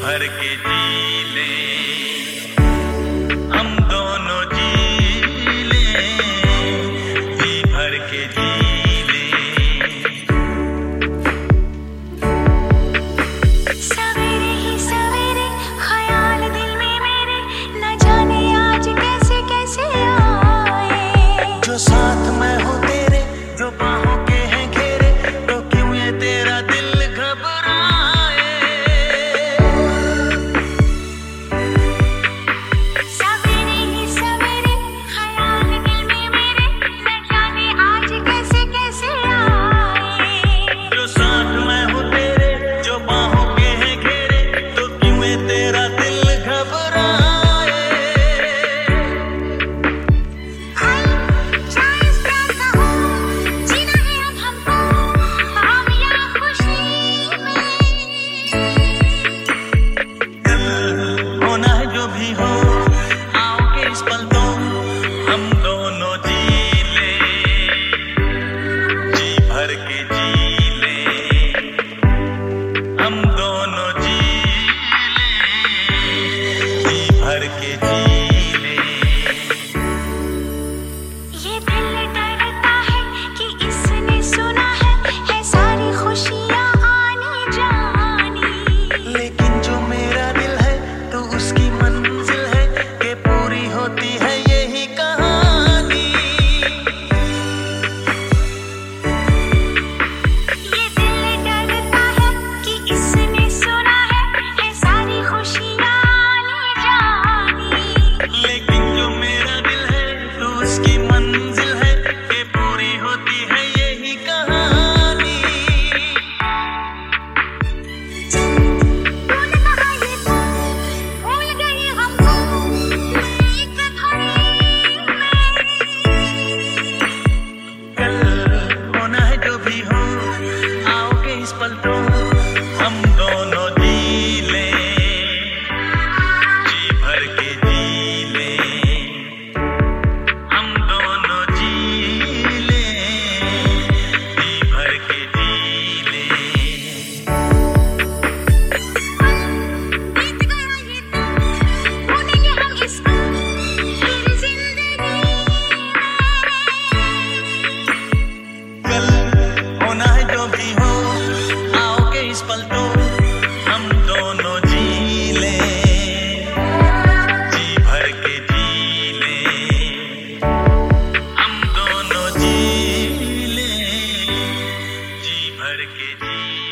भर के जी ले, हम दोनों जी ले, जी भर के जी ले। सवेरे ही सवेरे ख्याल दिल में मेरे, न जाने आज कैसे कैसे आए। जो साथ मैं हूँ तेरे, जो बाहों के हैं घेरे, तो क्यों ये तेरा दिल घबराए। सवेरे ही सवेरे ख्याल दिल में मेरे, न जाने आज कैसे कैसे आए। जो साथ मैं हूँ तेरे, जो बाहों के हैं घेरे, तो क्यों ये तेरा दिल घबराए। हाय चाहे क्या कहो, जीना है अब हमको, हम या खुशी में। होना है जो भी हो, आओगे इस पल तो हम दोनों जी ले, जी भर के जी ले, हम दोनों जी ले, जी भर के जी ले। ये दिल डरता है कि इसने सुना है सारी खुशियाँ आनी जानी। लेकिन जो मेरा दिल है तो उसकी मंजिल है कि पूरी होती है यही कहानी। ये दिल डरता है कि इसने सुना है सारी खुशियाँ आनी जानी। लेकिन जो मेरा दिल है तो उसकी मंजिल है कि पूरी होती है यही कहानी। तूने कहा ये तो भूल गई हमको एक घड़ी में। कल होना है जो भी हो, आओगे इस पल तो हम दोनों जी ले, जी भर के जी ले, हम दोनों जी ले, जी भर के जी ले। बीत गया ये तो भूलेंगे हम इसको फिर जिंदगी में। कल होना है जो भी हो, आओगे इस पल तो हम दोनों जी ले, जी भर के जी ले, हम दोनों जी ले, जी भर के जी